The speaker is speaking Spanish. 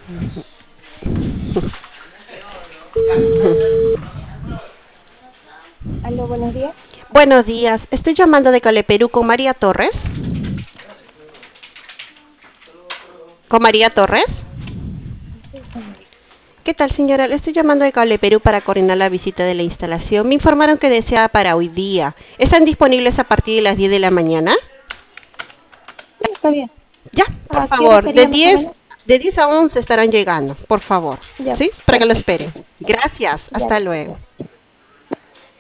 Aló, buenos días. Buenos días, estoy llamando de Cale Perú con María Torres. ¿Con María Torres? Sí, señorita. ¿Qué tal, señora? Le estoy llamando de Cable Perú para coordinar la visita de la instalación. Me informaron que desea para hoy día. ¿Están disponibles a partir de las 10 de la mañana? Sí, está bien. Ya, por ¿A qué hora favor, sería más o menos? de 10 a 11 estarán llegando, por favor. Ya, ¿Sí? Para que lo perfecto. esperen. Gracias, Ya, hasta luego.